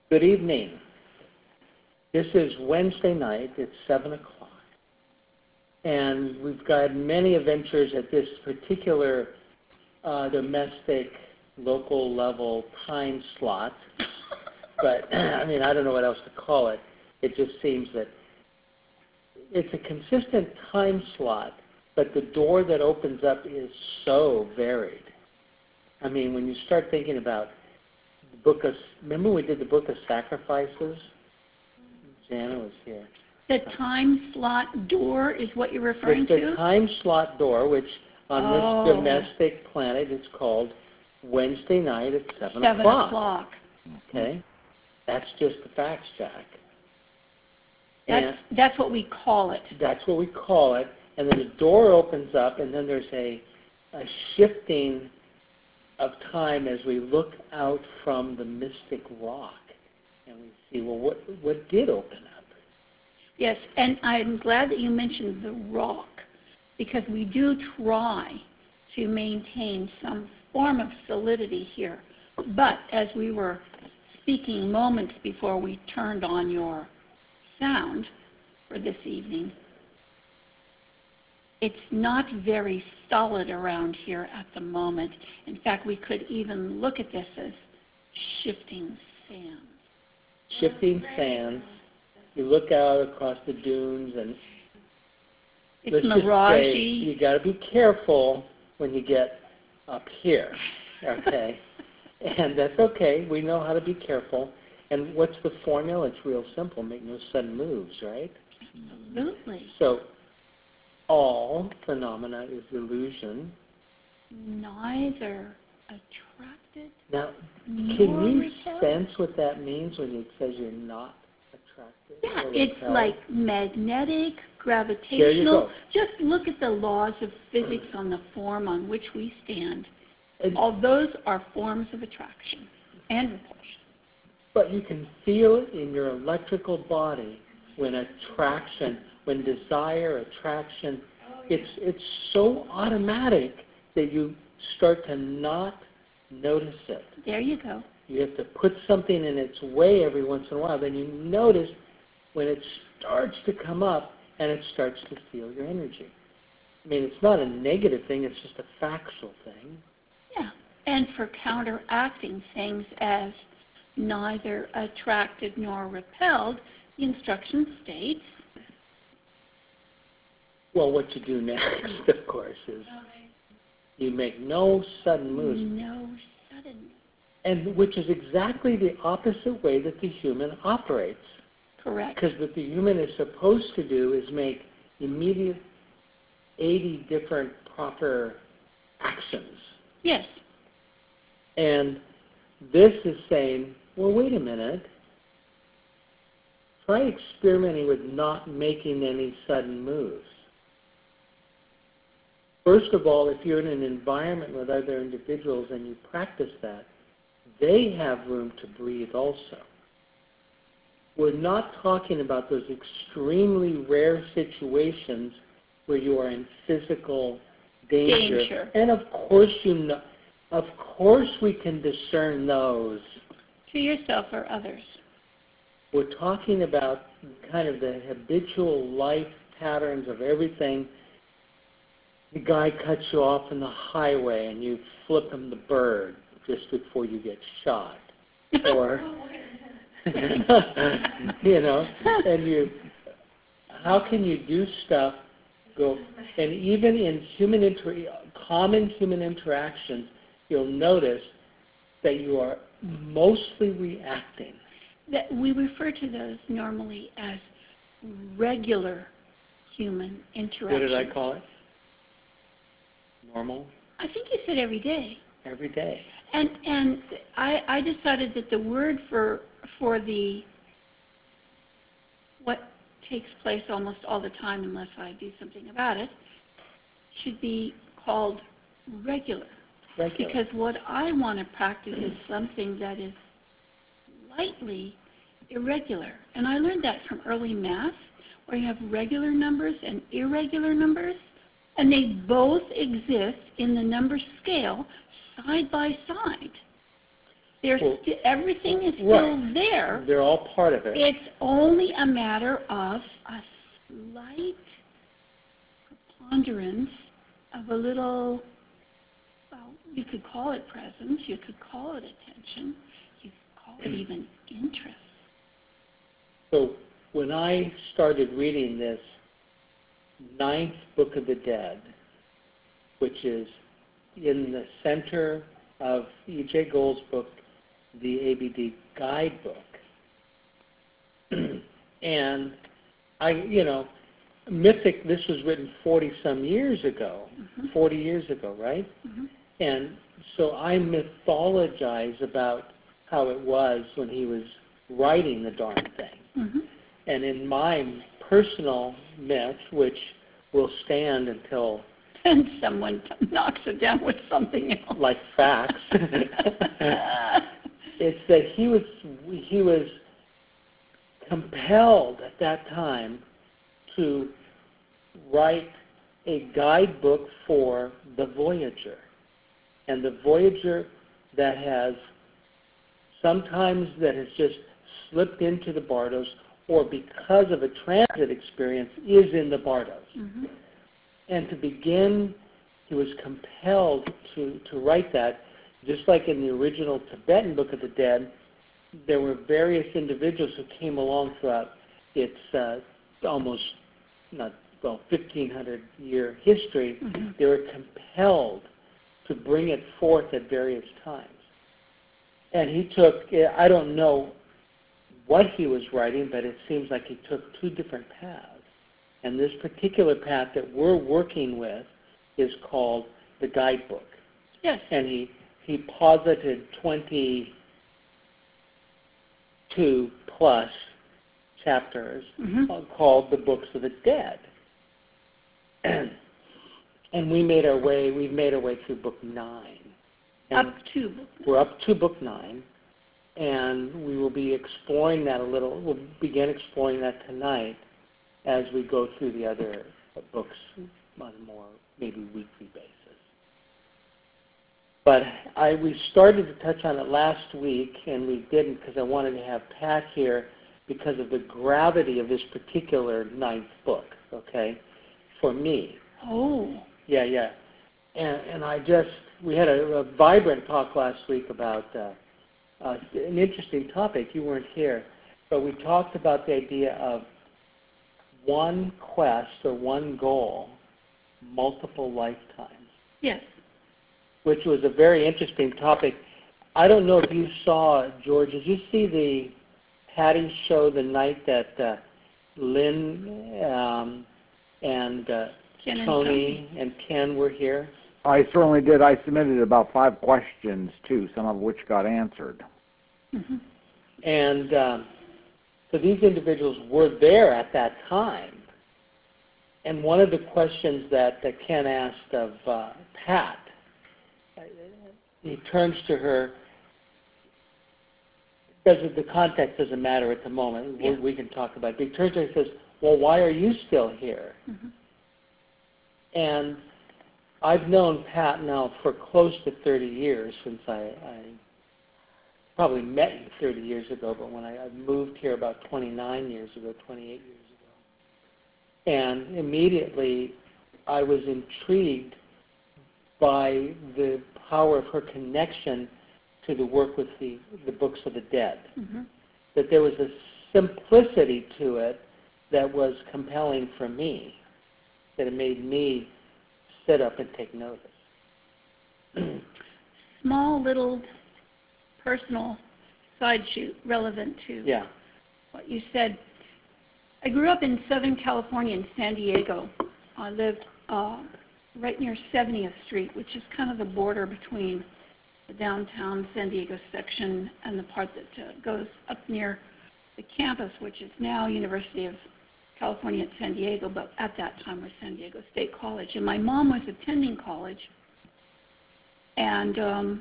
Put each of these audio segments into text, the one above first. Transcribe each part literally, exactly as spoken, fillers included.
Good evening. This is Wednesday night. It's seven o'clock. And we've got many adventures at this particular uh, domestic, local level time slot. But, I mean, I don't know what else to call it. It just seems that it's a consistent time slot, but the door that opens up is so varied. I mean, when you start thinking about the book of, remember we did the book of sacrifices? Jana was here. The time slot door is what you're referring It's the to? time slot door, which on oh. this domestic planet is called Wednesday night at seven, seven o'clock. o'clock. Okay? That's just the facts, Jack. That's, and that's what we call it. That's what we call it. And then the door opens up, and then there's a, a shifting of time as we look out from the mystic rock. And we see, well, what, what did open up? Yes, and I'm glad that you mentioned the rock, because we do try to maintain some form of solidity here. But as we were speaking moments before we turned on your sound for this evening, it's not very solid around here at the moment. In fact, we could even look at this as shifting sands. Shifting sands. You look out across the dunes, and it's let's mirage-y. Just say you got to be careful when you get up here, okay? And that's okay. We know how to be careful. And what's the formula? It's real simple. Make no sudden moves, right? Absolutely. So all phenomena is illusion. Neither attracted. Now, nor can you repelled. sense what that means when it says you're not attracted? Yeah, or it's repelled? like magnetic, gravitational. There you go. Just look at the laws of physics on the form on which we stand. And all those are forms of attraction and repulsion. But you can feel it in your electrical body when attraction, when desire, attraction, it's it's so automatic that you start to not notice it. There you go. You have to put something in its way every once in a while. Then you notice when it starts to come up and it starts to feel your energy. I mean, it's not a negative thing. It's just a factual thing. Yeah, and for counteracting things as neither attracted nor repelled, the instruction states. Well, what you do next, of course, is you make no sudden moves. No sudden. And which is exactly the opposite way that the human operates. Correct. Because what the human is supposed to do is make immediate eighty different proper actions. Yes. And this is saying, well, wait a minute. Try experimenting with not making any sudden moves. First of all, if you're in an environment with other individuals and you practice that, they have room to breathe also. We're not talking about those extremely rare situations where you are in physical danger. Danger. And of course you know, of course we can discern those. To yourself or others. We're talking about kind of the habitual life patterns of everything. The guy cuts you off on the highway and you flip him the bird just before you get shot. Or, you know, and you, how can you do stuff, go, and even in human inter, common human interactions, you'll notice that you are mostly reacting. That we refer to those normally as regular human interactions. What did I call it? Normal? I think you said every day. Every day. And and I, I decided that the word for for the what takes place almost all the time unless I do something about it should be called regular. Regular. Because what I want to practice is something that is slightly irregular. And I learned that from early math, where you have regular numbers and irregular numbers, and they both exist in the number scale side by side. There's Well, sti- everything is still right. there. They're all part of it. It's only a matter of a slight preponderance of a little, well, you could call it presence, you could call it attention, you could call it even interest. So when I started reading this ninth book of the Dead, which is in the center of E J Gould's book, the A B D Guidebook, and I, you know, Mythic, this was written forty some years ago, mm-hmm. forty years ago, right? Mm-hmm. And so I mythologize about how it was when he was writing the darn thing. Mm-hmm. And in my personal myth, which will stand until and someone knocks it down with something else, like facts, it's that he was he was compelled at that time to write a guidebook for the Voyager, and the Voyager that has sometimes that has just slipped into the Bardos, or because of a transit experience is in the Bardos. Mm-hmm. And to begin, he was compelled to, to write that, just like in the original Tibetan Book of the Dead. There were various individuals who came along throughout its uh, almost, not, well, fifteen hundred year history. Mm-hmm. They were compelled to bring it forth at various times. And he took, I don't know what he was writing, but it seems like he took two different paths. And this particular path that we're working with is called the Guidebook. Yes. And he, he posited twenty-two plus chapters mm-hmm. uh, called the Books of the Dead. And, and we made our way, we've made our way through book nine. And up to book nine. We're up to book nine. And we will be exploring that a little. We'll begin exploring that tonight as we go through the other books on a more maybe weekly basis. But I, we started to touch on it last week, and we didn't because I wanted to have Pat here because of the gravity of this particular ninth book, okay, for me. Oh. Yeah, yeah. And, and I just, we had a, a vibrant talk last week about uh, Uh, an interesting topic. You weren't here, but we talked about the idea of one quest or one goal, multiple lifetimes. Yes. Which was a very interesting topic. I don't know if you saw, George, did you see the Patty show the night that uh, Lynn um, and uh, Ken and Tony and Ken were here? I certainly did. I submitted about five questions, too, some of which got answered. Mm-hmm. And um, so these individuals were there at that time. And one of the questions that, that Ken asked of uh, Pat, he turns to her, because the context doesn't matter at the moment, yeah. we, we can talk about it, but he turns to her and says, well, why are you still here? Mm-hmm. And I've known Pat now for close to thirty years, since I, I probably met you thirty years ago, but when I, I moved here about twenty-nine years ago, twenty-eight years ago. And immediately I was intrigued by the power of her connection to the work with the, the Books of the Dead. Mm-hmm. That there was a simplicity to it that was compelling for me, that it made me sit up and take notice. Small little personal side shoot relevant to yeah. what you said. I grew up in Southern California in San Diego. I lived uh, right near seventieth Street, which is kind of the border between the downtown San Diego section and the part that uh, goes up near the campus, which is now University of California at San Diego, but at that time was San Diego State College. And my mom was attending college, and um,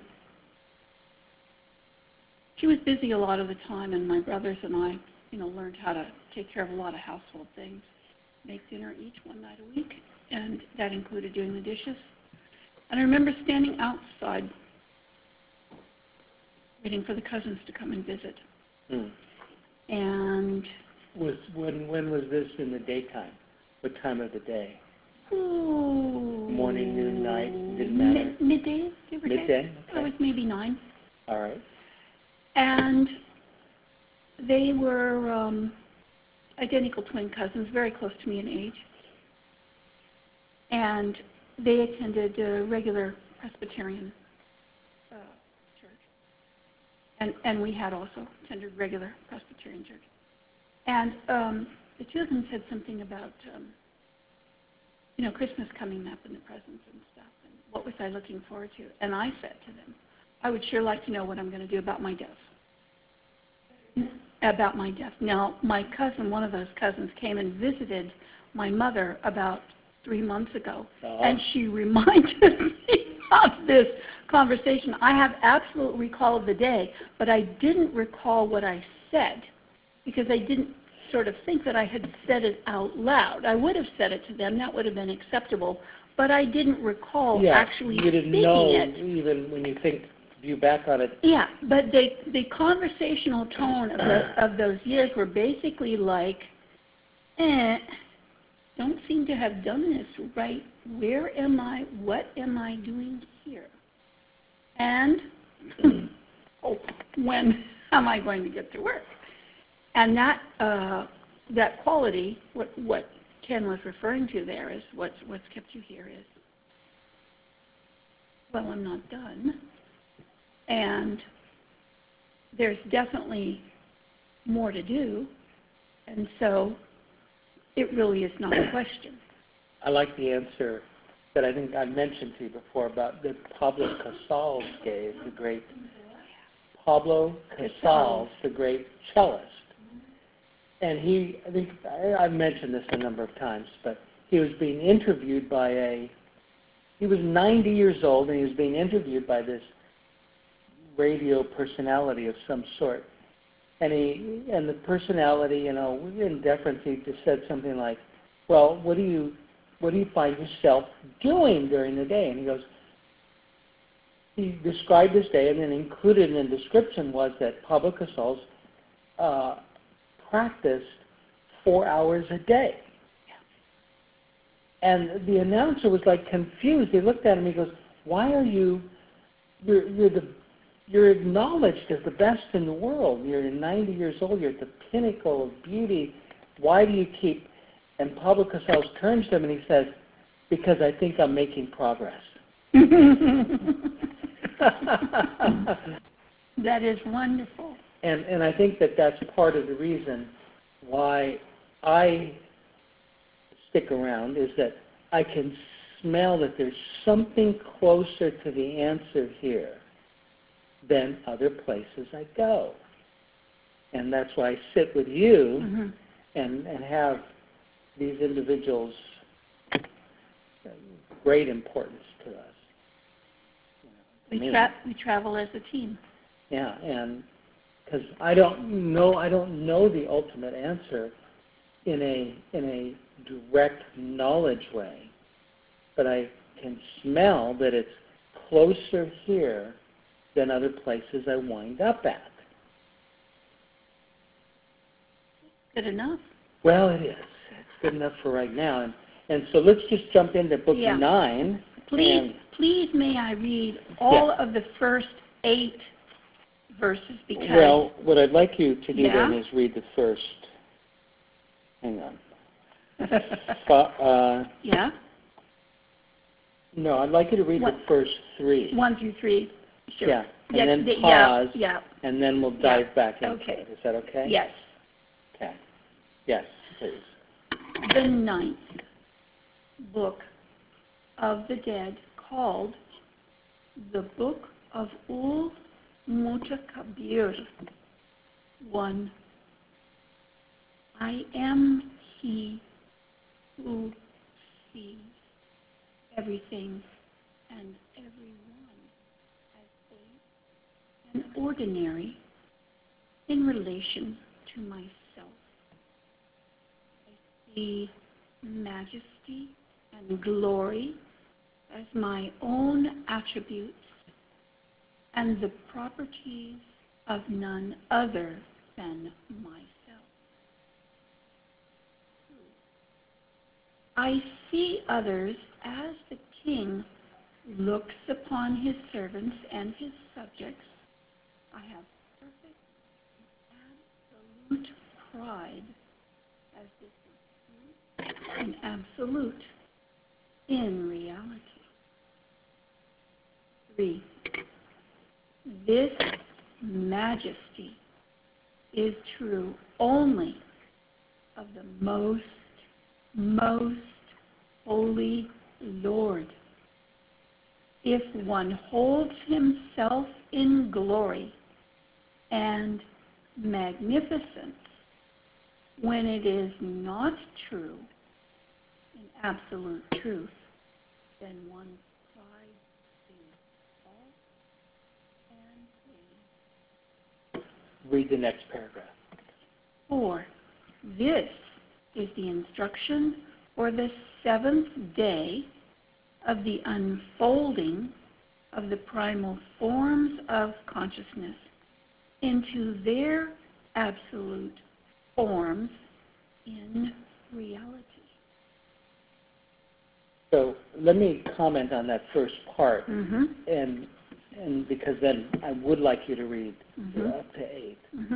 she was busy a lot of the time, and my brothers and I, you know, learned how to take care of a lot of household things, make dinner each one night a week, and that included doing the dishes. And I remember standing outside waiting for the cousins to come and visit. Hmm. And Was when when was this in the daytime? What time of the day? ooh, Morning, noon, night, didn't matter. Mid, midday, give or take. Midday? It Okay. was maybe nine. All right. And they were um, identical twin cousins, very close to me in age. And they attended a regular Presbyterian uh, church. And, and we had also attended regular Presbyterian church. And um, the two of them said something about, um, you know, Christmas coming up and the presents and stuff. And what was I looking forward to? And I said to them, I would sure like to know what I'm going to do about my death. About my death. Now, my cousin, one of those cousins, came and visited my mother about three months ago, Uh-huh. and she reminded me of this conversation. I have absolute recall of the day, but I didn't recall what I said because I didn't sort of think that I had said it out loud. I would have said it to them. That would have been acceptable, but I didn't recall Yeah, actually you didn't speaking know it. even when you think view back on it. Yeah, but the the conversational tone of the, of those years were basically like, eh, don't seem to have done this right. Where am I? What am I doing here? And oh, when am I going to get to work? And that uh, that quality, what what Ken was referring to there, is what's what's kept you here is, well, I'm not done. And there's definitely more to do, and so it really is not a question. I like the answer that I think I mentioned to you before about that Pablo Casals gave, the great Pablo Casals, the great cellist. And he, I think I, I've mentioned this a number of times, but he was being interviewed by a, he was ninety years old, and he was being interviewed by this radio personality of some sort. And he, and the personality, you know, in deference, he just said something like, well, what do you, what do you find yourself doing during the day? And he goes, he described his day, and then included in the description was that Pablo Casals uh, practiced four hours a day. And the announcer was like confused. He looked at him, he goes, why are you, you're, you're the You're acknowledged as the best in the world. You're ninety years old. You're at the pinnacle of beauty. Why do you keep... And Pablo Casals turns to him and he says, because I think I'm making progress. That is wonderful. And, and I think that that's part of the reason why I stick around, is that I can smell that there's something closer to the answer here than other places I go. And that's why I sit with you Mm-hmm. and, and have these individuals great importance to us. You know, to We, me. tra- we travel as a team. Yeah, and because I don't know, I don't know the ultimate answer in a in a direct knowledge way, but I can smell that it's closer here than other places I wind up at. Good enough. Well, it is. It's good enough for right now. And, and so let's just jump into book Yeah. nine. Please, And, please may I read all Yeah. of the first eight verses because... well, what I'd like you to do Yeah? then is read the first. Hang on. Fa- uh, Yeah? no, I'd like you to read What? the first three. One through three. Sure. Yeah, and Yeah, then the- yeah, pause, Yeah. and then we'll dive Yeah. back into Okay. it. Is that okay? Yes. Okay. Yes, please. The ninth book of the dead, called the Book of Ul Mutakabir. One. I am he who sees everything and everyone as a, an ordinary in relation to myself. I see majesty and glory as my own attributes, and the properties of none other than myself. I see others as the king looks upon his servants and his subjects. I have perfect and absolute pride as this is true and absolute in reality. Three, this majesty is true only of the most, most holy Lord. If one holds himself in glory and magnificence when it is not true in absolute truth, then one's pride is false and vain. Read the next paragraph. Four, this is the instruction for the seventh day of the unfolding of the primal forms of consciousness into their absolute forms in reality. So let me comment on that first part, Mm-hmm. and and because then I would like you to read Mm-hmm. up to eight. Mm-hmm.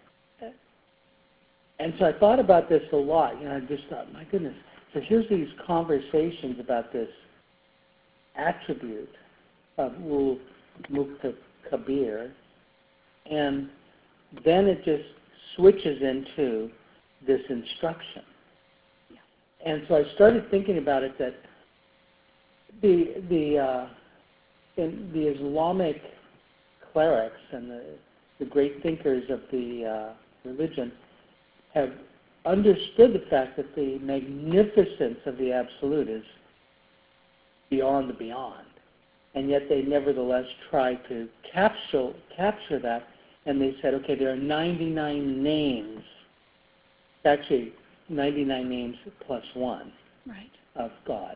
And so I thought about this a lot. You know, I just thought, my goodness. So here's these conversations about this attribute of Ul Mukta Kabir, and then it just switches into this instruction. Yeah. And so I started thinking about it that the the uh, in the Islamic clerics and the, the great thinkers of the uh, religion have understood the fact that the magnificence of the Absolute is beyond the beyond. And yet they nevertheless try to capture, capture that, and they said, okay, there are ninety-nine names, actually ninety-nine names plus one Right. of God.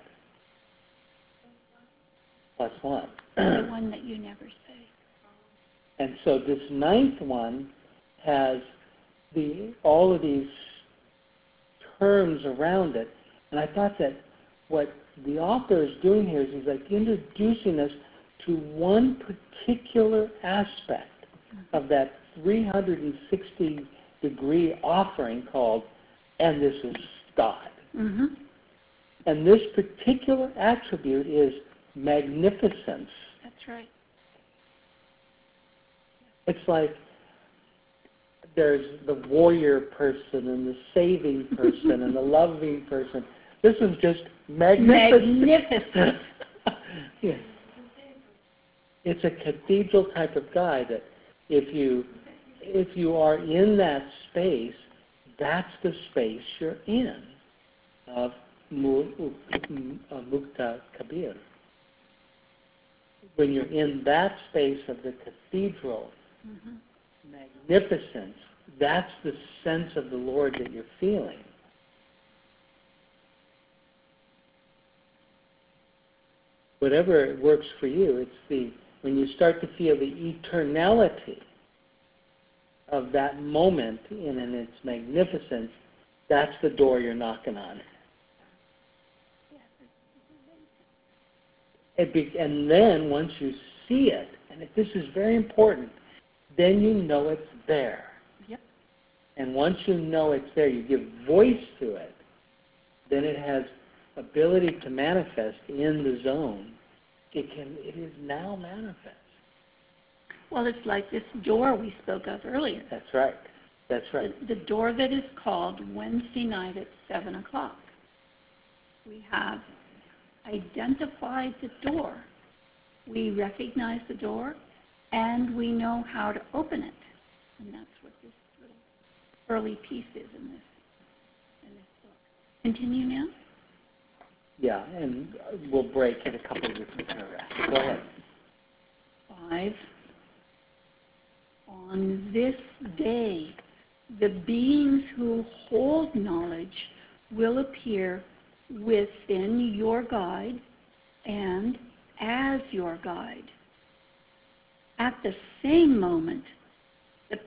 Plus one. The one that you never say. And so this ninth one has the all of these terms around it. And I thought that what the author is doing here is he's like introducing us to one particular aspect mm-hmm. of that three hundred sixty degree offering called, and this is God. Mm-hmm. And this particular attribute is magnificence. That's right. It's like there's the warrior person and the saving person and the loving person. This is just magnificent. Magnificent. Yeah. It's a cathedral type of guy that if you if you are in that space, that's the space you're in of Mukta Kabir. When you're in that space of the cathedral, mm-hmm. magnificence, that's the sense of the Lord that you're feeling. Whatever works for you, it's the when you start to feel the eternality of that moment in, in its magnificence, that's the door you're knocking on. It be, and then once you see it, and if this is very important, then you know it's there. Yep. And once you know it's there, you give voice to it, then it has ability to manifest in the zone. It can. It is now manifest. Well, it's like this door we spoke of earlier. That's right. That's right. The, the door that is called Wednesday night at seven o'clock. We have identified the door. We recognize the door, and we know how to open it. And that's what this little early piece is in this, in this book. Continue now? Yeah, and we'll break in a couple of different paragraphs. Go ahead. Five. On this day, the beings who hold knowledge will appear within your guide and as your guide. At the same moment,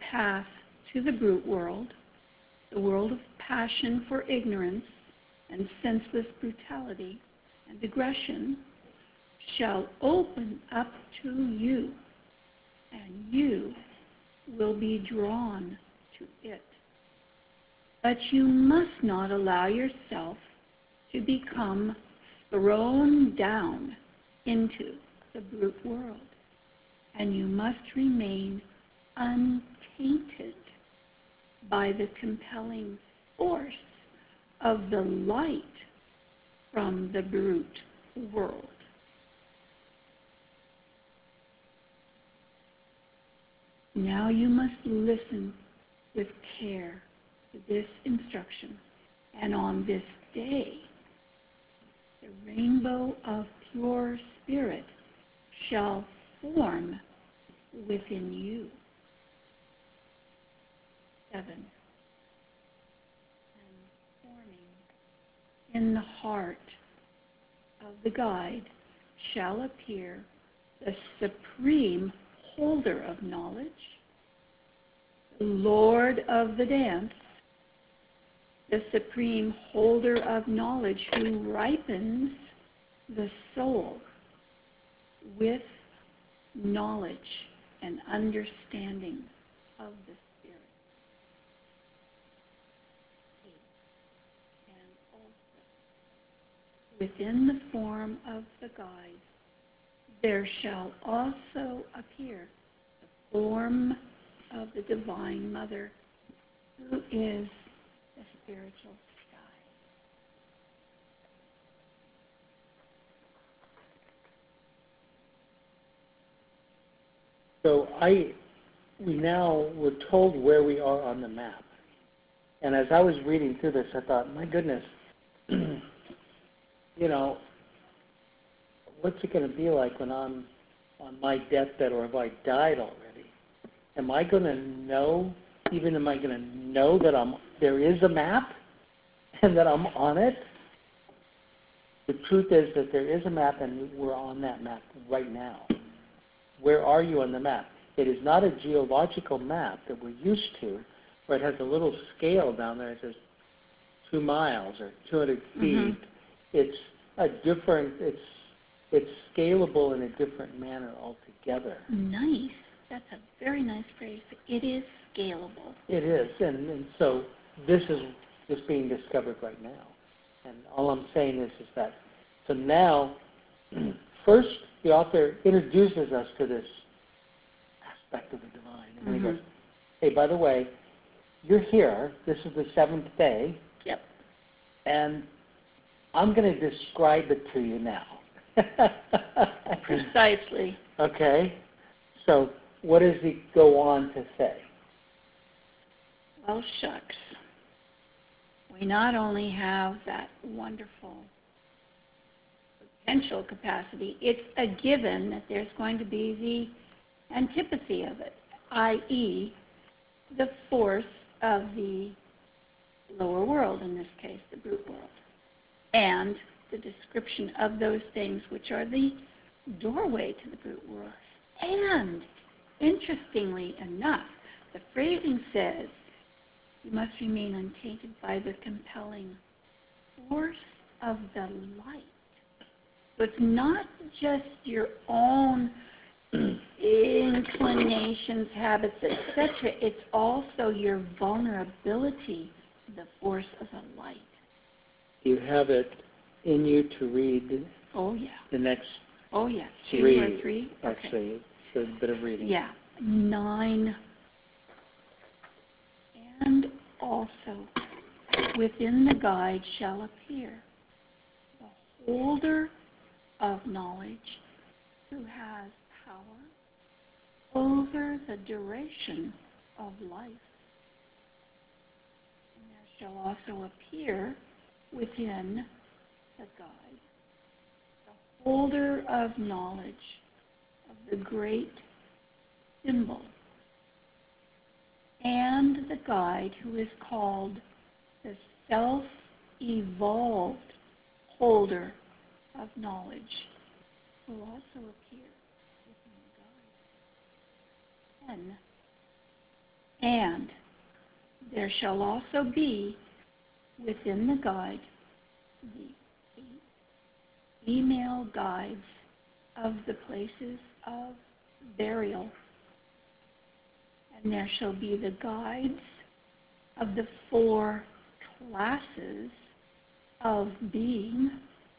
path to the brute world, the world of passion for ignorance and senseless brutality and aggression, shall open up to you, and you will be drawn to it. But you must not allow yourself to become thrown down into the brute world, and you must remain untainted by the compelling force of the light from the brute world. Now you must listen with care to this instruction, and on this day, the rainbow of pure spirit shall form within you. Seven. And forming in the heart of the guide shall appear the supreme holder of knowledge, the Lord of the dance, the supreme holder of knowledge who ripens the soul with knowledge and understanding of the Spirit. And also, within the form of the guide, there shall also appear the form of the Divine Mother, who is the spiritual sky. So I, we now were told where we are on the map. And as I was reading through this, I thought, my goodness, you know, what's it going to be like when I'm on my deathbed, or have I died already? Am I going to know, even am I going to know that I'm there is a map and that I'm on it? The truth is that there is a map, and we're on that map right now. Where are you on the map? It is not a geological map that we're used to, where it has a little scale down there that says two miles or two hundred feet. Mm-hmm. It's a different, it's it's scalable in a different manner altogether. Nice. That's a very nice phrase. It is scalable. It is, and, and so this is just being discovered right now. And all I'm saying is, is that, so now, first the author introduces us to this aspect of the divine. And mm-hmm. he goes, hey, by the way, you're here. This is the seventh day. Yep. And I'm going to describe it to you now. Precisely. Okay. So what does he go on to say? Well, shucks. We not only have that wonderful potential capacity, it's a given that there's going to be the antipathy of it, that is the force of the lower world, in this case, the brute world, and the description of those things which are the doorway to the brute world. And, interestingly enough, the phrasing says, you must remain untainted by the compelling force of the light. So it's not just your own inclinations, habits, et cetera. It's also your vulnerability to the force of the light. You have it in you to read oh, yeah. the next oh, yeah. Two three. Or three? Actually, okay. It's a bit of reading. Yeah. Nine. And also, within the guide shall appear the holder of knowledge who has power over the duration of life. And there shall also appear within the guide the holder of knowledge of the great symbol, and the guide who is called the self-evolved holder of knowledge will also appear within the guide. And there shall also be within the guide the female guides of the places of burial. And there shall be the guides of the four classes of being,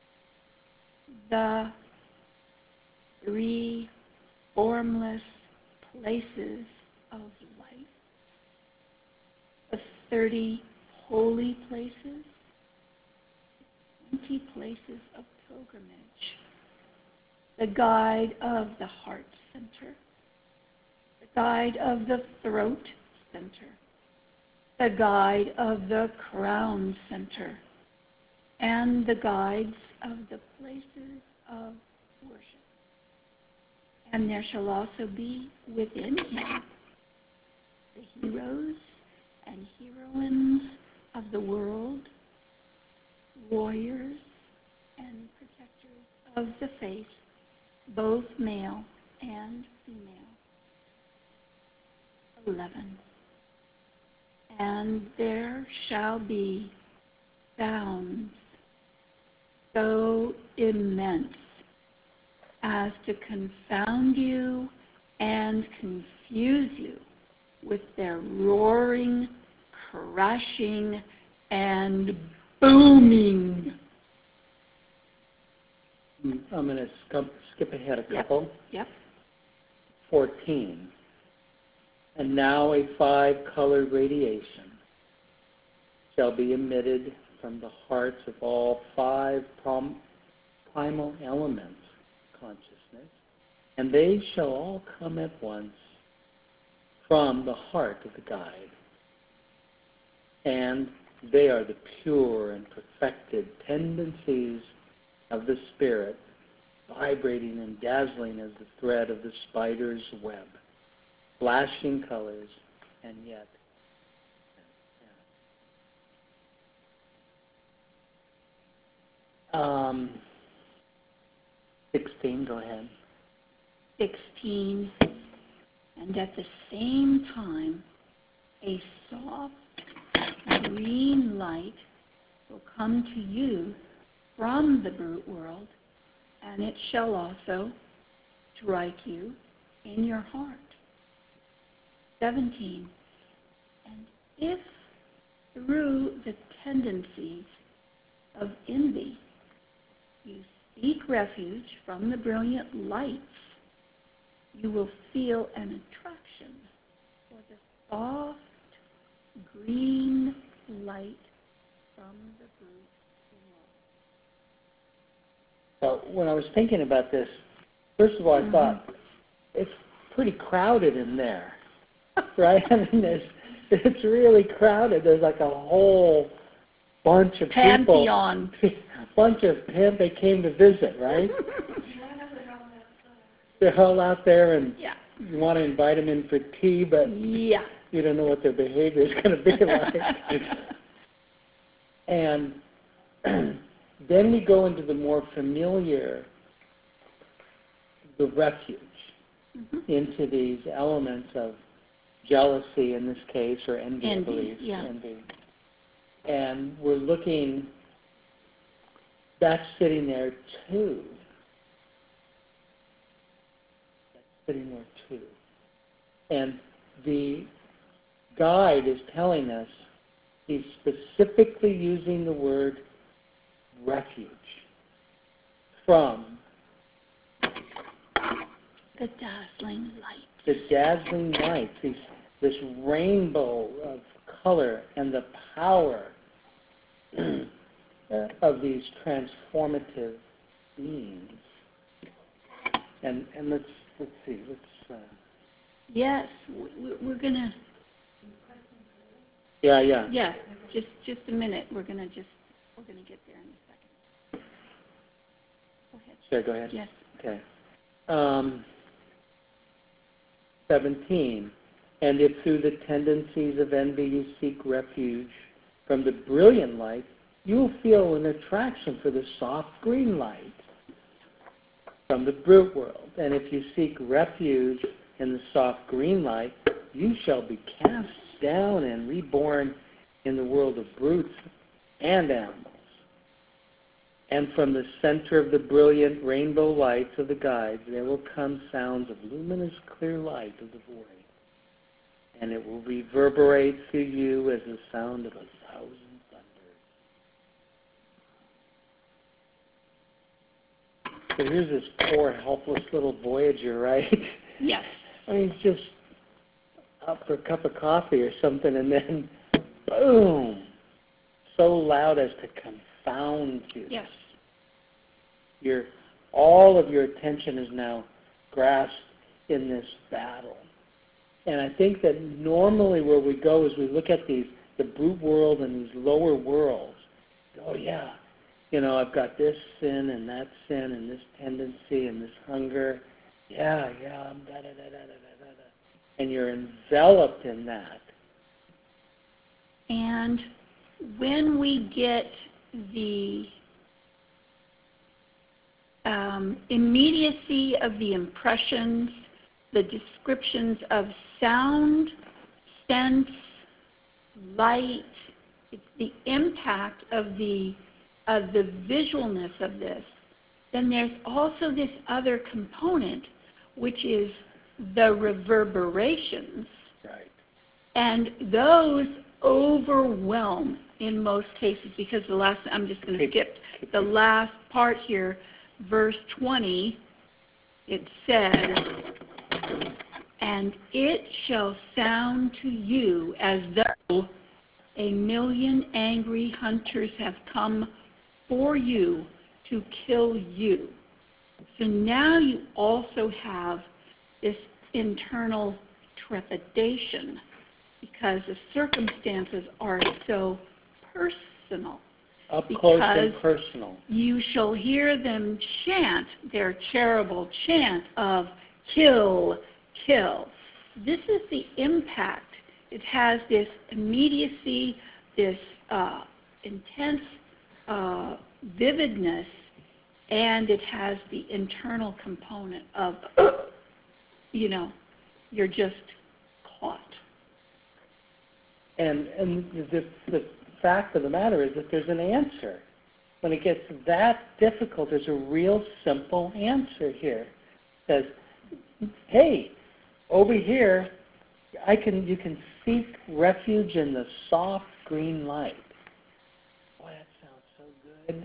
the three formless places of life, the thirty holy places, twenty places of pilgrimage, the guide of the heart center, the guide of the throat center, the guide of the crown center, and the guides of the places of worship. And there shall also be within him the heroes and heroines of the world, warriors and protectors of the faith, both male and female. Eleven. And there shall be sounds so immense as to confound you and confuse you with their roaring, crashing, and booming. I'm going to skip, skip ahead a Yep. couple. Yep. fourteen. And now a five-colored radiation shall be emitted from the hearts of all five prom, primal elements consciousness, and they shall all come at once from the heart of the guide. And they are the pure and perfected tendencies of the spirit, vibrating and dazzling as the thread of the spider's web, flashing colors, and yet um, sixteen, go ahead. sixteen. And at the same time, a soft green light will come to you from the brute world, and it shall also strike you in your heart. seventeen. And if through the tendencies of envy you seek refuge from the brilliant lights, you will feel an attraction for the soft green light from the brute world. So when I was thinking about this, first of all, I Mhm. thought it's pretty crowded in there, right? I mean, there's, it's really crowded. There's like a whole bunch of Pantheon. people, bunch of pimp. They came to visit, right? They're all out there, and Yeah. you want to invite them in for tea, but Yeah. you don't know what their behavior is going to be like. And then we go into the more familiar, the refuge, Mhm. into these elements of jealousy in this case, or envy, I Envy, believe. yeah. Envy. And we're looking, that's sitting there too. That's sitting there too. And the guide is telling us he's specifically using the word refuge from The dazzling light. the dazzling lights, these, this rainbow of color and the power of these transformative beings. And and let's let's see, let's. Uh, Yes, we- we're going to, yeah, yeah. yeah, just just a minute. We're going to just, we're going to get there in a second. Go ahead. Sure, go ahead. Yes. Okay. Um, seventeen. And if through the tendencies of envy you seek refuge from the brilliant light, you will feel an attraction for the soft green light from the brute world. And if you seek refuge in the soft green light, you shall be cast down and reborn in the world of brutes and animals. And from the center of the brilliant rainbow lights of the guides, there will come sounds of luminous clear light of the void. And it will reverberate through you as the sound of a thousand thunders. So here's this poor, helpless little Voyager, right? Yes. I mean, he's just up for a cup of coffee or something, and then, boom, so loud as to confound you. Yes. Your, all of your attention is now grasped in this battle. And I think that normally where we go is we look at these, the brute world and these lower worlds. Oh yeah, you know, I've got this sin and that sin and this tendency and this hunger. Yeah, yeah, I'm da da da da da da da. And you're enveloped in that. And when we get the um, immediacy of the impressions, the descriptions of sound, sense, light, it's the impact of the of the visualness of this, then there's also this other component, which is the reverberations. Right. And those overwhelm in most cases, because the last, I'm just going to skip the last part here, verse twenty, it says, and it shall sound to you as though a million angry hunters have come for you to kill you. So now you also have this internal trepidation because the circumstances are so personal. Up close and personal. You shall hear them chant their terrible chant of kill, kill. This is the impact. It has this immediacy, this uh, intense uh, vividness, and it has the internal component of, you know, you're just caught. And and the, the fact of the matter is that there's an answer. When it gets that difficult, there's a real simple answer here. It says, hey, over here, I can you can seek refuge in the soft green light. Boy, that sounds so good.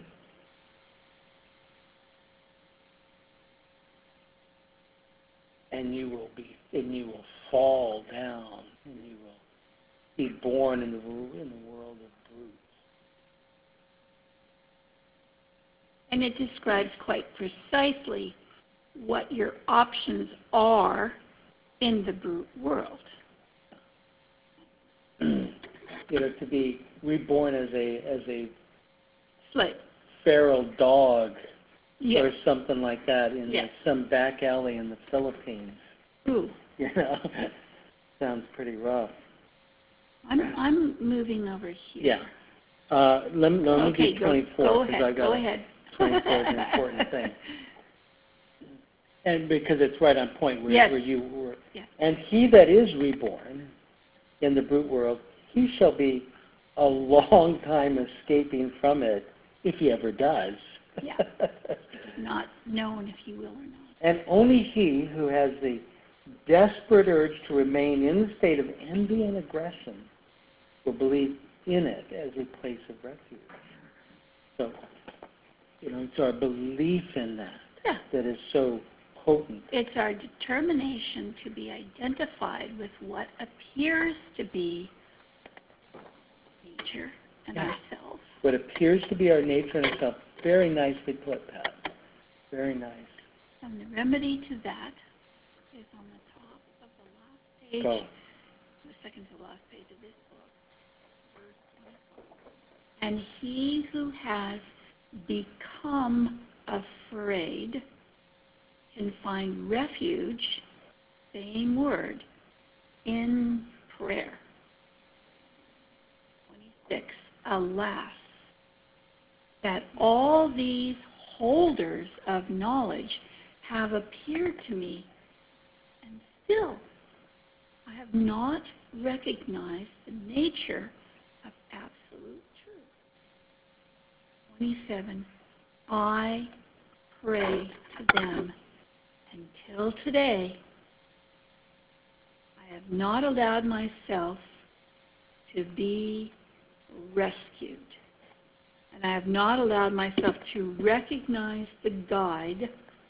And you will be, and you will fall down, and you will be born in the in the world of brutes. And it describes quite precisely what your options are in the brute world. You know, to be reborn as a as a Slave. feral dog, Yes. or something like that in Yes. some back alley in the Philippines. Ooh. You know, sounds pretty rough. I'm I'm moving over here. Yeah. Uh, let me, let me Okay, do go, twenty-four. go 'cause ahead. I got Go it. ahead. twenty-four is an important thing. And because it's right on point where, Yes. where you were. Yes. And he that is reborn in the brute world, he shall be a long time escaping from it, if he ever does. Yeah. Not known if you will or not. And only he who has the desperate urge to remain in the state of envy and aggression will believe in it as a place of refuge. So, you know, it's our belief in that Yeah. that is so potent. It's our determination to be identified with what appears to be nature and Yeah. ourselves. What appears to be our nature and itself. Very nicely put, Pat. Very nice. And the remedy to that is on the top of the last page, Go. the second to last page of this book, verse twenty-five. And he who has become afraid can find refuge, same word, in prayer. twenty-six. Alas, that all these holders of knowledge have appeared to me, and still I have not recognized the nature of absolute truth. twenty-seven. I pray to them. Until today, I have not allowed myself to be rescued. And I have not allowed myself to recognize the guide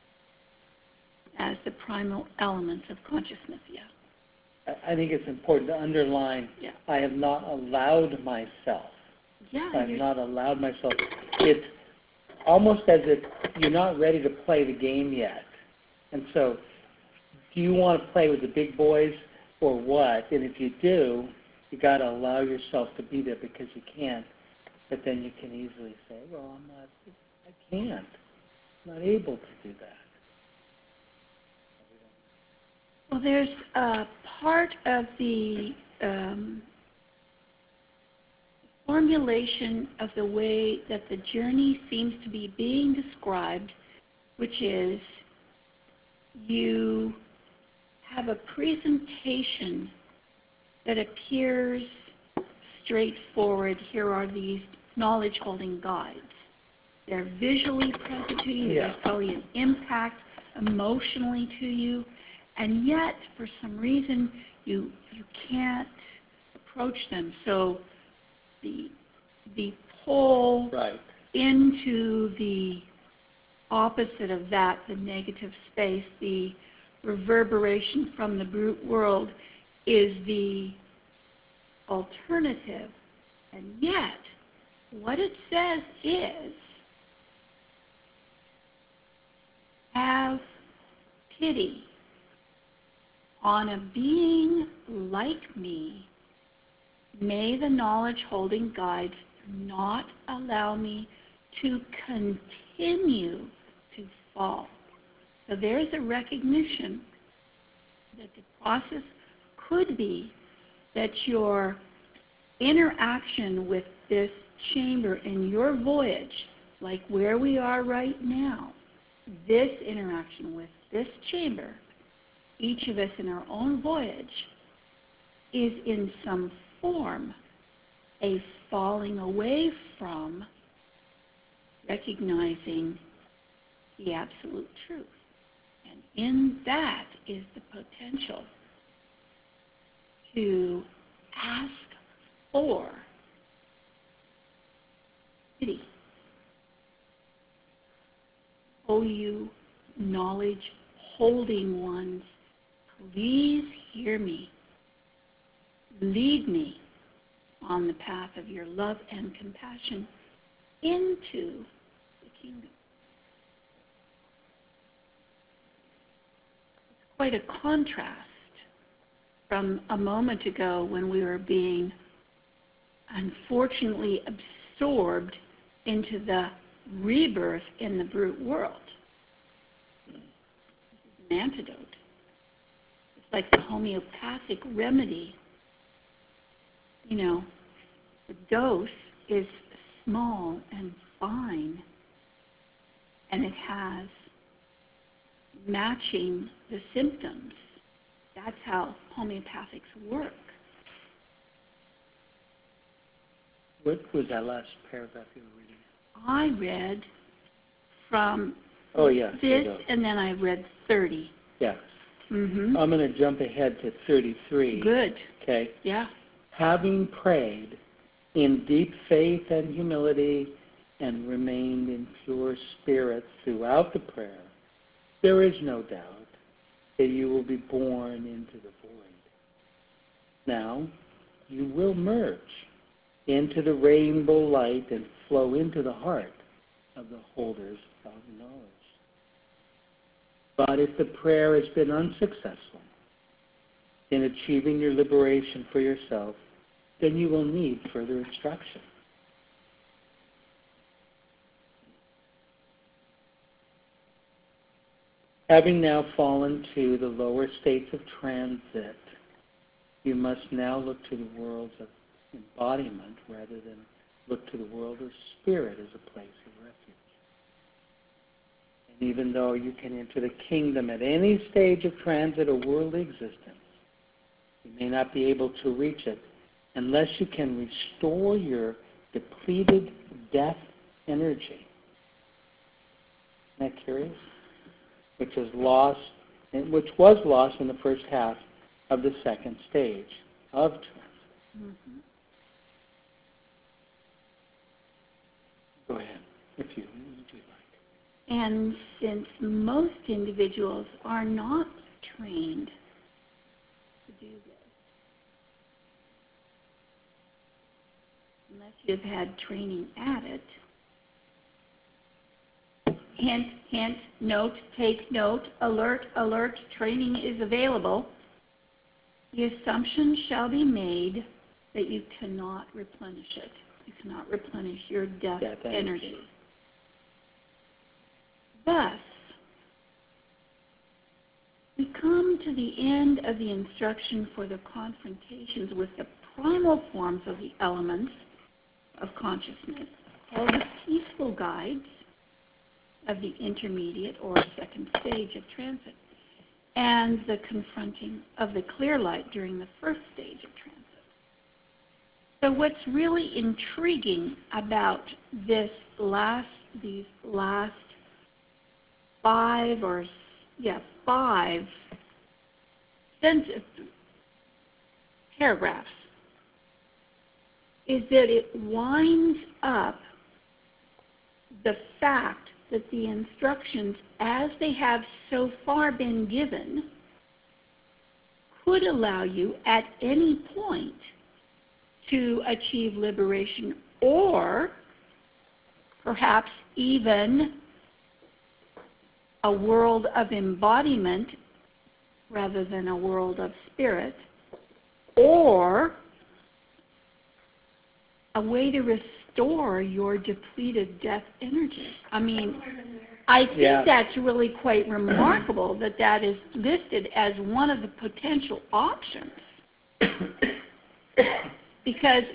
as the primal elements of consciousness. Yeah. I think it's important to underline, Yeah. I have not allowed myself. Yeah. I've you're- not allowed myself. It's almost as if you're not ready to play the game yet. And so, do you want to play with the big boys or what? And if you do, you got to allow yourself to be there because you can't. But then you can easily say, well, I'm not, I can't. I'm not able to do that. Well, there's a part of the um, formulation of the way that the journey seems to be being described, which is you have a presentation that appears straightforward. Here are these knowledge-holding guides. They're visually present to you. Yeah. There's probably an impact emotionally to you. And yet, for some reason, you you can't approach them. So the the pull Right. into the opposite of that, the negative space, the reverberation from the brute world, is the alternative. And yet, what it says is, have pity on a being like me. May the knowledge-holding guides not allow me to continue to fall. So there's a recognition that the process could be that your interaction with this chamber in your voyage, like where we are right now, this interaction with this chamber, each of us in our own voyage, is in some form a falling away from recognizing the absolute truth. And in that is the potential to ask for pity. Oh, you knowledge-holding ones, please hear me. Lead me on the path of your love and compassion into the kingdom. It's quite a contrast from a moment ago when we were being unfortunately absorbed into the rebirth in the brute world. This is an antidote. It's like the homeopathic remedy. You know, the dose is small and fine, and it has matching the symptoms. That's how homeopathics work. What was that last paragraph you were reading? I read from Oh, yeah. there you this, go. and then I read thirty. Yeah. Mm-hmm. I'm going to jump ahead to thirty-three. Good. Okay. Yeah. Having prayed in deep faith and humility and remained in pure spirit throughout the prayer, there is no doubt that you will be born into the void. Now, you will merge into the rainbow light and flow into the heart of the holders of knowledge. But if the prayer has been unsuccessful in achieving your liberation for yourself, then you will need further instruction. Having now fallen to the lower states of transit, you must now look to the worlds of embodiment rather than look to the world of spirit as a place of refuge. And even though you can enter the kingdom at any stage of transit or worldly existence, You may not be able to reach it unless you can restore your depleted death energy. Isn't that curious? Which is lost, which was lost in the first half of the second stage of transit. Mm-hmm. Go ahead, if you would like. And since most individuals are not trained to do this, unless you've had training at it, hint, hint, note, take note, alert, alert, training is available, the assumption shall be made that you cannot replenish it. You cannot replenish your death, Death energy. energy. Thus, we come to the end of the instruction for the confrontations with the primal forms of the elements of consciousness, called the peaceful guides of the intermediate or second stage of transit, and the confronting of the clear light during the first stage of transit. So what's really intriguing about this last, these last five or, yeah, five sentence paragraphs is that it winds up the fact that the instructions, as they have so far been given, could allow you at any point to achieve liberation, or perhaps even a world of embodiment rather than a world of spirit, or a way to restore your depleted death energy. I mean, I think Yeah. that's really quite remarkable that that is listed as one of the potential options. Because,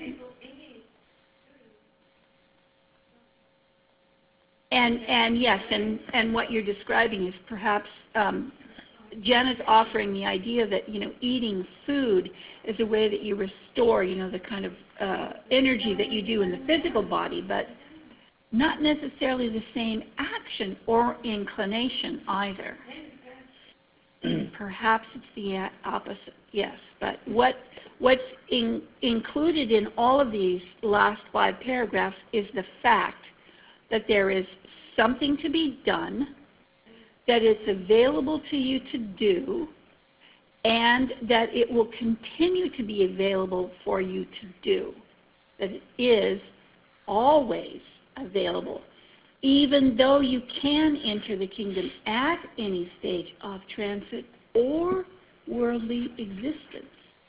and and yes, and, and what you're describing is perhaps, um, Jen is offering the idea that, you know, eating food is a way that you restore, you know, the kind of uh, energy that you do in the physical body, but not necessarily the same action or inclination either. Perhaps it's the opposite, yes. But what what's in, included in all of these last five paragraphs is the fact that there is something to be done, that it's available to you to do, and that it will continue to be available for you to do. That it is always available, even though you can enter the kingdom at any stage of transit or worldly existence.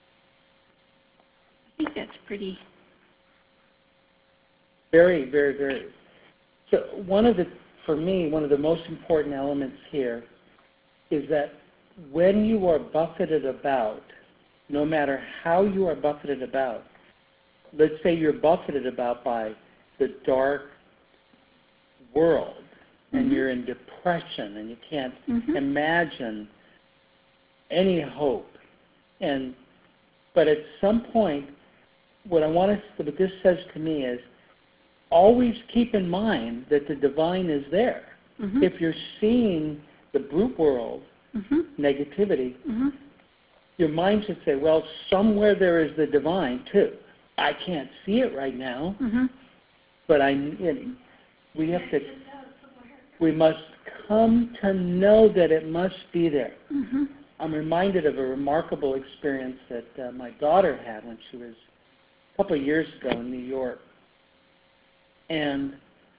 I think that's pretty... Very, very, very. So one of the, for me, one of the most important elements here is that when you are buffeted about, no matter how you are buffeted about, let's say you're buffeted about by the dark world, and Mm-hmm. you're in depression, and you can't Mm-hmm. imagine any hope. And but at some point, what I want to, what this says to me is, always keep in mind that the divine is there. Mm-hmm. If you're seeing the brute world, Mm-hmm. negativity, Mm-hmm. your mind should say, well, somewhere there is the divine too. I can't see it right now, Mm-hmm. but I, you know, we have to, we must come to know that it must be there. Mm-hmm. I'm reminded of a remarkable experience that uh, my daughter had when she was a couple of years ago in New York. And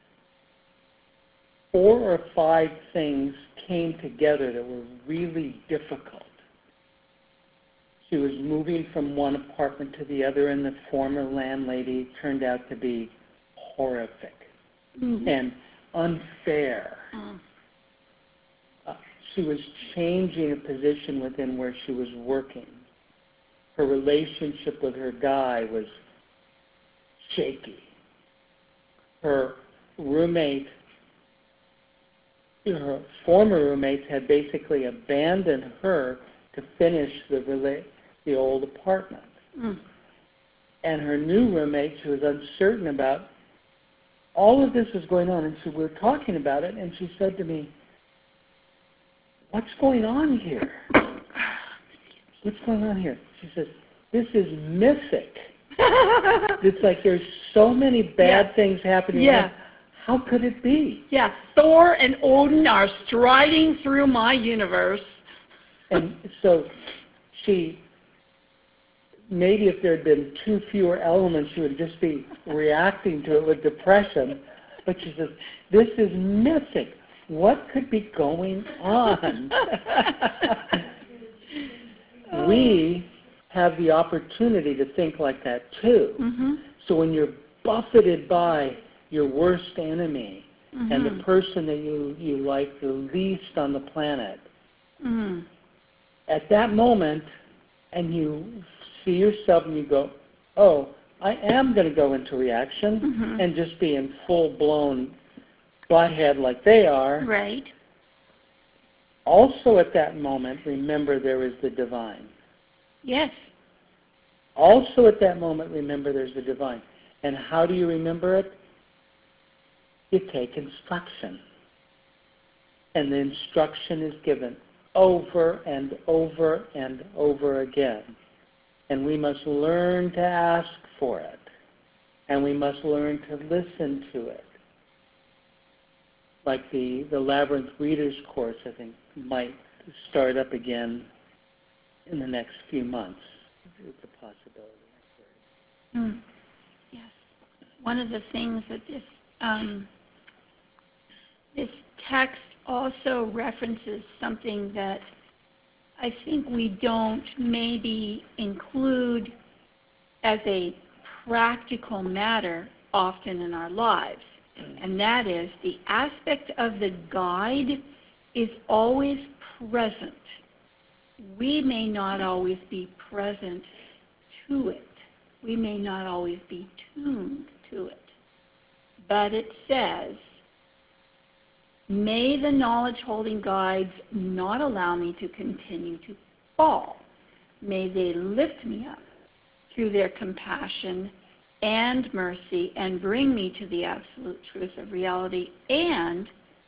four or five things came together that were really difficult. She was moving from one apartment to the other, and the former landlady turned out to be horrific Mm-hmm. and unfair. Oh. Uh, she was changing a position within where she was working. Her relationship with her guy was shaky. Her roommate, her former roommates had basically abandoned her to finish the rela- the old apartment. Mm. And her new roommate, she was uncertain about, all of this was going on. And so we were talking about it, and she said to me, what's going on here? What's going on here? She says, this is mythic. It's like there's so many bad Yeah. things happening. Yeah. How could it be? Yeah, Thor and Odin are striding through my universe. And so she, maybe if there had been two fewer elements, she would just be reacting to it with depression. But she says, this is mythic. What could be going on? We have the opportunity to think like that too. Mm-hmm. So when you're buffeted by your worst enemy Mm-hmm. and the person that you, you like the least on the planet, Mm-hmm. at that moment, and you see yourself and you go, oh, I am going to go into reaction Mm-hmm. and just be in full-blown butthead like they are. Right. Also at that moment, remember there is the divine. Yes. Also at that moment, remember there's the divine. And how do you remember it? You take instruction. And the instruction is given over and over and over again. And we must learn to ask for it. And we must learn to listen to it. Like the, the Labyrinth Readers Course, I think, might start up again in the next few months. It's a possibility. Mm. Yes. One of the things that this um, this text also references something that I think we don't maybe include as a practical matter often in our lives, and that is the aspect of the guide is always present. We may not always be present to it. We may not always be tuned to it. But it says, may the knowledge-holding guides not allow me to continue to fall. May they lift me up through their compassion and mercy and bring me to the absolute truth of reality, and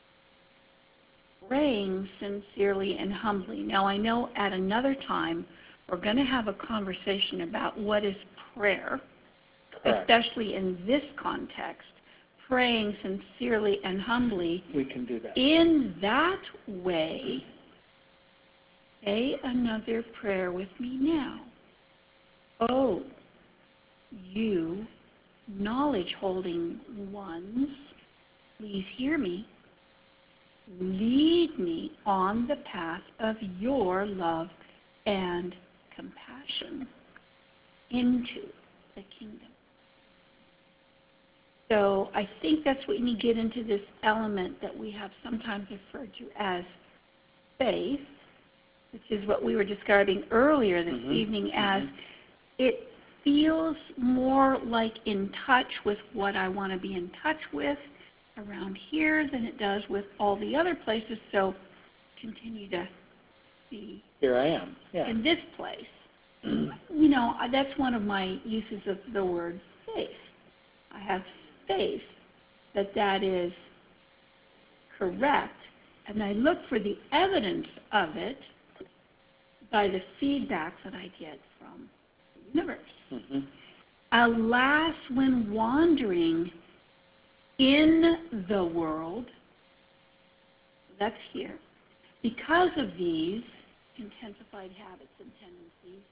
praying sincerely and humbly. Now, I know at another time we're going to have a conversation about what is prayer, Correct. especially in this context, praying sincerely and humbly. We can do that. In that way, say another prayer with me now. Oh, you knowledge-holding ones, please hear me. Lead me on the path of your love and compassion into the kingdom. So I think that's what you get into this element that we have sometimes referred to as faith, which is what we were describing earlier this Mm-hmm. evening as Mm-hmm. it feels more like in touch with what I want to be in touch with around here than it does with all the other places. So continue to be Here I am. Yeah. in this place. You know, that's one of my uses of the word faith. I have faith that that is correct, and I look for the evidence of it by the feedback that I get from the universe. Mm-hmm. Alas, when wandering in the world, that's here, because of these intensified habits and tendencies,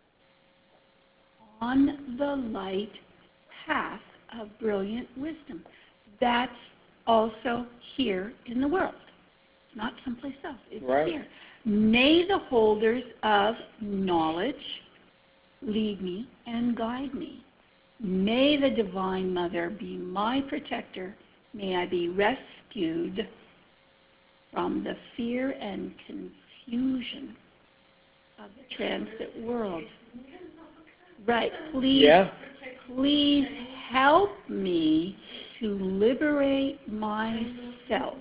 on the light path of brilliant wisdom. That's also here in the world, not someplace else. It's Right. here. May the holders of knowledge lead me and guide me. May the Divine Mother be my protector. May I be rescued from the fear and confusion of the transit world. Right. Please, Yeah. please help me to liberate myself.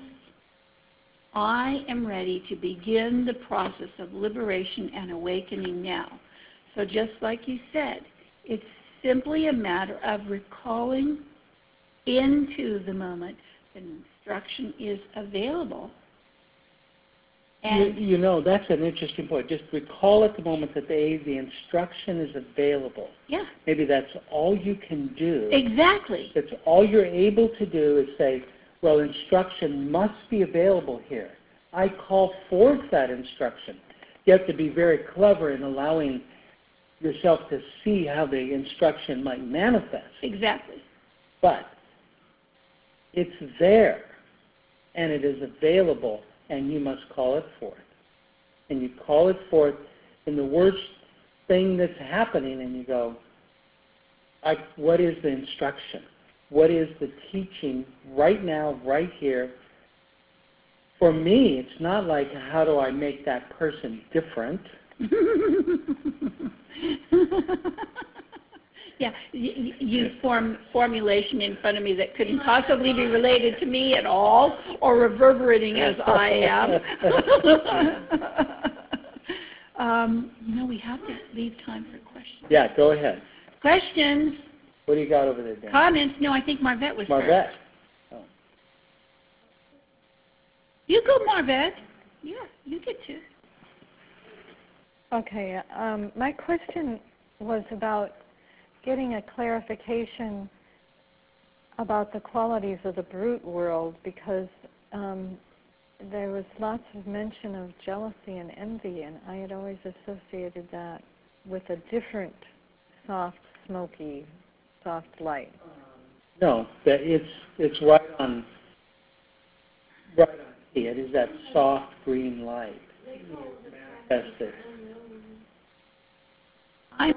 I am ready to begin the process of liberation and awakening now. So just like you said, it's simply a matter of recalling into the moment that instruction is available. You, And you know, that's an interesting point. Just recall at the moment that the, the instruction is available. yeah, Maybe that's all you can do. exactly. That's all you're able to do is say, well, instruction must be available here. I call forth that instruction. You have to be very clever in allowing yourself to see how the instruction might manifest. Exactly. But it's there, and it is available, and you must call it forth. And you call it forth in the worst thing that's happening, and you go, I, what is the instruction? What is the teaching right now, right here? For me, it's not like, how do I make that person different? Yeah, you, you form formulation in front of me that couldn't possibly be related to me at all or reverberating as I am. um, no, we have to leave time for questions. Yeah, go ahead. Questions, What do you got over there, Dan? comments? No, I think Marvette was Marvette. first. You go, Marvette. Yeah, you get to. Okay, um, my question was about getting a clarification about the qualities of the brute world, because um, there was lots of mention of jealousy and envy, and I had always associated that with a different soft, smoky, soft light. No, that it's it's right on right on key. It is that soft green light. That's it. I'm,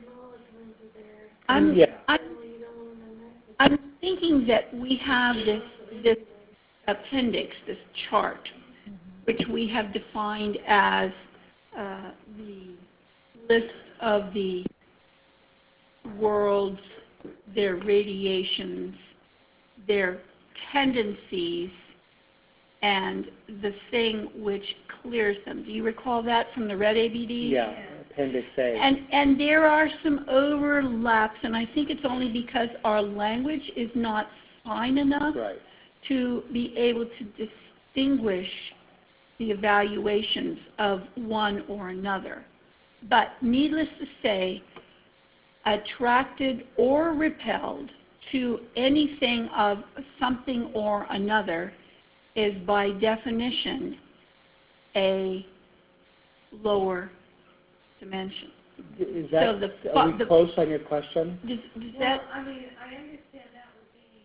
I'm, Yeah. I'm, I'm thinking that we have this, this appendix, this chart, which we have defined as uh, the list of the worlds, their radiations, their tendencies, and the thing which clears them. Do you recall that from the red A B D? Yeah, Appendix A. And, and there are some overlaps, and I think it's only because our language is not fine enough Right. to be able to distinguish the evaluations of one or another. But needless to say, attracted or repelled to anything of something or another is by definition a lower dimension. Is that, So the- are we the- close on your question? Does, does that, I mean, I understand that would be,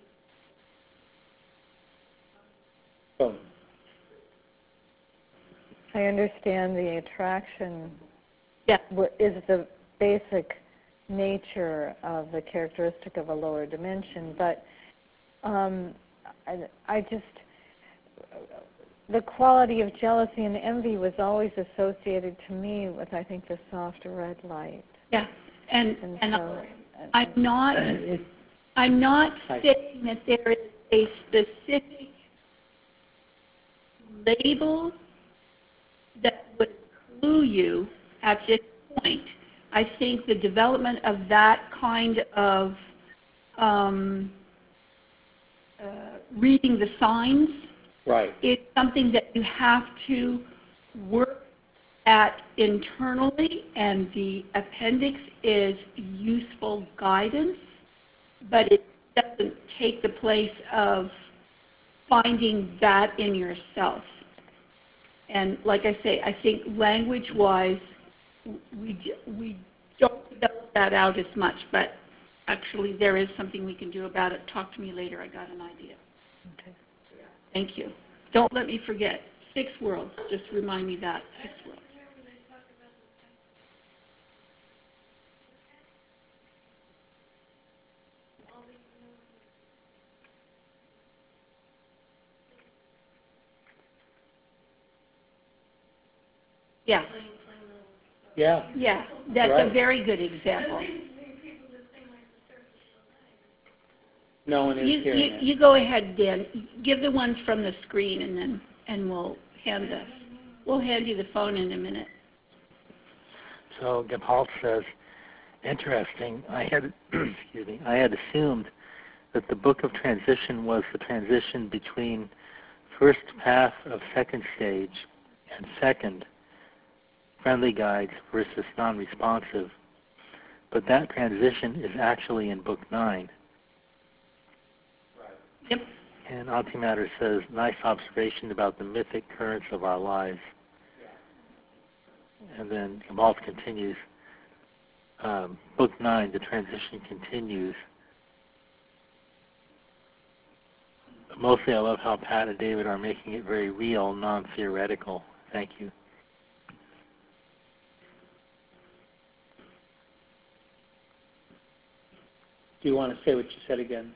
Oh, I understand the attraction yeah, w- is the basic nature of the characteristic of a lower dimension, but um, I, I just, the quality of jealousy and envy was always associated to me with, I think, the soft red light. yeah, and And and so, I'm not it, I'm not Hi. saying that there is a specific label that would clue you at this point. I think the development of that kind of um, uh, reading the signs right. is something that you have to work at internally, and the appendix is useful guidance, but it doesn't take the place of finding that in yourself. And like I say, I think language-wise, we, we don't develop that out as much, but actually there is something we can do about it. Talk to me later. I got an idea. Okay. Thank you. Don't let me forget. Six worlds. Just remind me that. Six worlds. Yeah. Yeah. Yeah. That's Right. a very good example. No one is You, hearing you, it. you go ahead, Dan. Give the ones from the screen, and then and we'll hand the we'll hand you the phone in a minute. So Gephardt says, interesting. I had, excuse me, I had assumed that the Book of Transition was the transition between first path of second stage and second, friendly guides versus non-responsive. But that transition is actually in Book nine. Yep. And Antimatter says, nice observation about the mythic currents of our lives. And then Gephardt continues, um, Book nine, the transition continues. Mostly I love how Pat and David are making it very real, non-theoretical. Thank you. Do you want to say what you said again?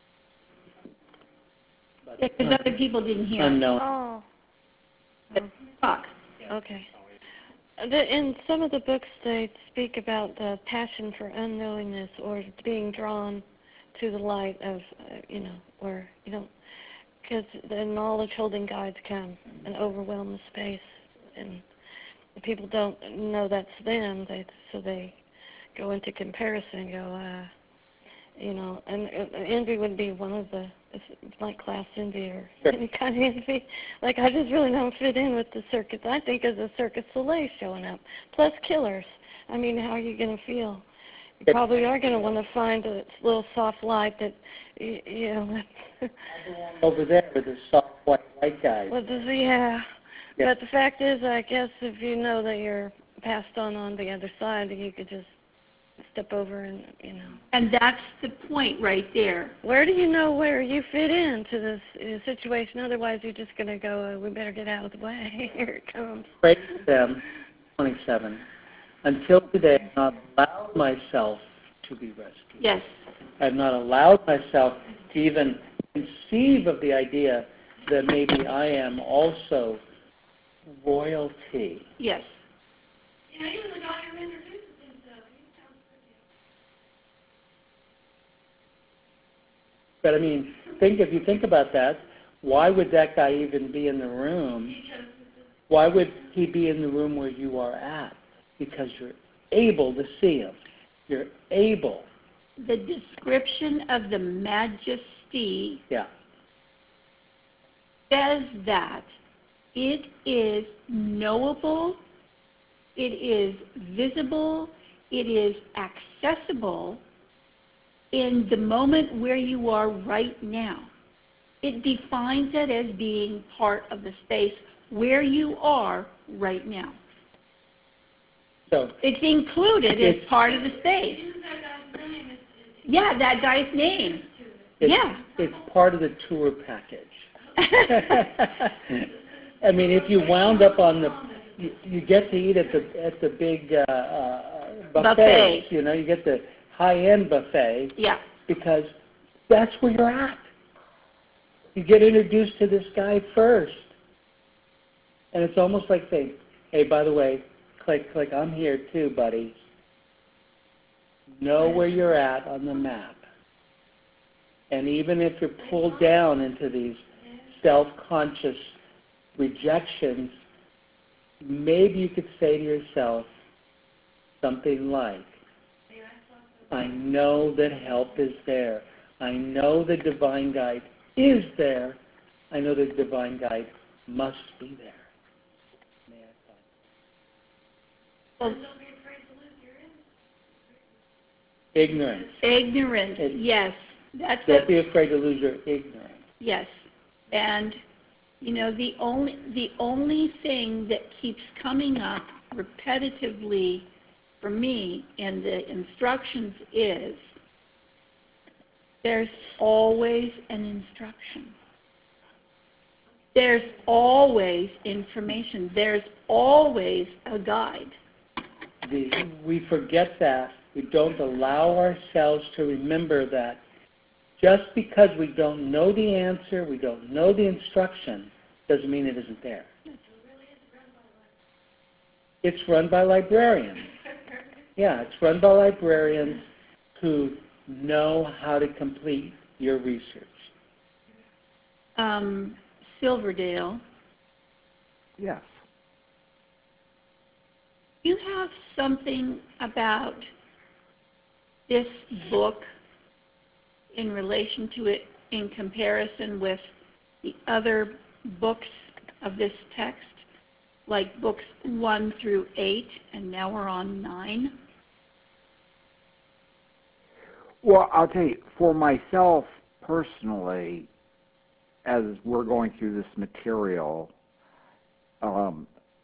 Because other people didn't hear. Unknown. Oh, Talk. Okay. The, in some of the books, they speak about the passion for unknowingness or being drawn to the light of, uh, you know, where you don't, because the knowledge holding guides come and overwhelm the space, and the people don't know that's them, they, so they go into comparison and go, uh, you know, and uh, envy would be one of the, like class envy or Sure. any kind of envy. Like, I just really don't fit in with the circus. I think of the Circus Soleil showing up, plus killers. I mean, how are you going to feel? You probably are going to want to find a little soft light that, you, you know. Over there with the soft white white guys. Well, this, yeah. Yeah. But the fact is, I guess if you know that you're passed on on the other side, you could just step over and, you know. And that's the point right there. Where do you know where you fit into this uh, situation? Otherwise, you're just going to go, uh, we better get out of the way. Here it comes. Praise them, twenty-seven. Until today, I have not allowed myself to be rescued. Yes. I have not allowed myself to even conceive of the idea that maybe I am also royalty. Yes. Yeah, even the guy who introduces himself, he sounds pretty. But I mean, think if you think about that, why would that guy even be in the room? Why would he be in the room where you are at? Because you're able to see him. You're able. The description of the majesty Yeah. says that it is knowable, it is visible, it is accessible in the moment where you are right now. It defines it as being part of the space where you are right now. So It's included as It's- part of the space. Isn't that guy's name? It's, it's, Yeah, that guy's name. it's, Yeah. it's part of the tour package. I mean, if you wound up on the, you, you get to eat at the at the big uh, uh, buffets. Buffet. You know, you get the high-end buffet Yeah. because that's where you're at. You get introduced to this guy first, and it's almost like saying, "Hey, by the way, click, click. I'm here too, buddy. Know where you're at on the map." And even if you're pulled down into these self-conscious rejections, maybe you could say to yourself something like, I know that help is there. I know the divine guide is there. I know the divine guide must be there. May I Well, don't be afraid to lose your innocence. Ignorance. ignorance, It- yes. That's Don't a, be afraid to lose your ignorance. yes. And, you know, the only, the only thing that keeps coming up repetitively for me in the instructions is there's always an instruction. There's always information. There's always a guide. The, we forget that. We don't allow ourselves to remember that. Just because we don't know the answer, we don't know the instruction, doesn't mean it isn't there. It's run by librarians. Yeah, it's run by librarians who know how to complete your research. Um, Silverdale, Yes. Do you have something about this book in relation to it in comparison with the other books of this text, like books one through eight, and now we're on nine? Well, I'll tell you, for myself personally, as we're going through this material, um,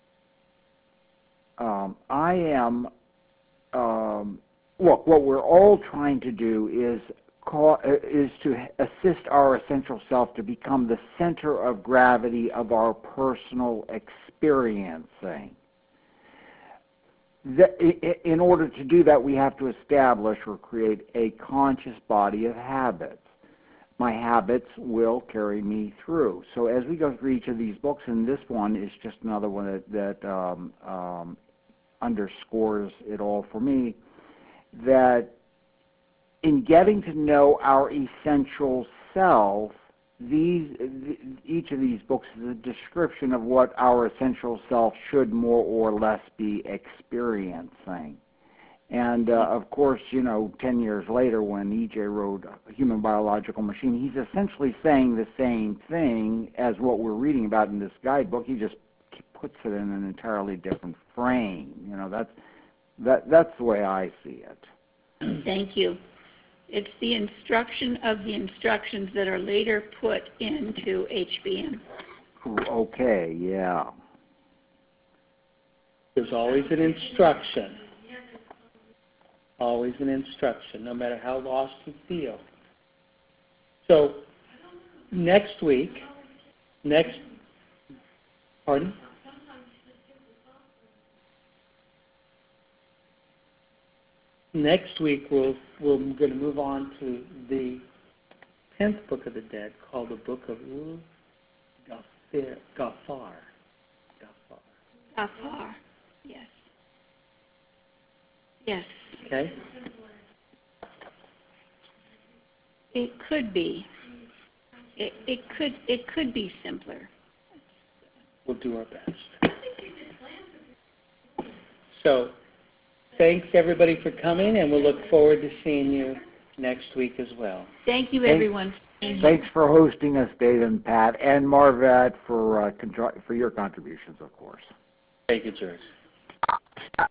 um, I am, um, look, what we're all trying to do is call, uh, is to assist our essential self to become the center of gravity of our personal experiencing. The, in order to do that, we have to establish or create a conscious body of habits. My habits will carry me through. So as we go through each of these books, and this one is just another one that, that um, um, underscores it all for me, that in getting to know our essential self, these, each of these books is a description of what our essential self should more or less be experiencing. And, uh, of course, you know, ten years later when E J wrote Human Biological Machine, he's essentially saying the same thing as what we're reading about in this guidebook. He just puts it in an entirely different frame. You know, that's, that, that's the way I see it. Thank you. It's the instruction of the instructions that are later put into H B M. Okay, yeah. There's always an instruction. Always an instruction, no matter how lost you feel. So, next week, next, pardon? Next week, we'll, we're going to move on to the tenth Book of the Dead, called the Book of Ghaffar. Ghaffar. Ghaffar, yes. Yes. Okay? It could be. It, it could it could be simpler. We'll do our best. So, thanks everybody for coming, and we'll look forward to seeing you next week as well. Thank you, Thanks. everyone. Thanks for hosting us, Dave and Pat, and Marvette for uh, for your contributions, of course. Thank you, George.